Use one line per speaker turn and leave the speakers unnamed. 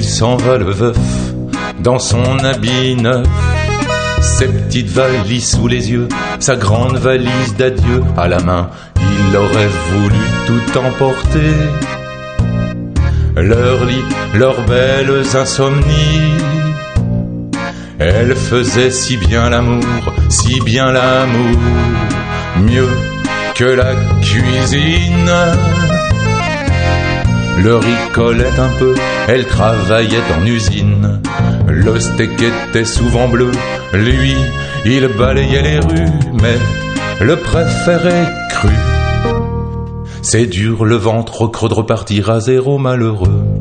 il s'en va le veuf, dans son habit neuf, ses petites valises sous les yeux, sa grande valise d'adieu à la main. Il aurait voulu tout emporter, leur lit, leurs belles insomnies. Elle faisait si bien l'amour, mieux que la cuisine. Le riz collait un peu, elle travaillait en usine. Le steak était souvent bleu, lui, il balayait les rues, mais le préférait cru. C'est dur le ventre au creux de repartir à zéro malheureux.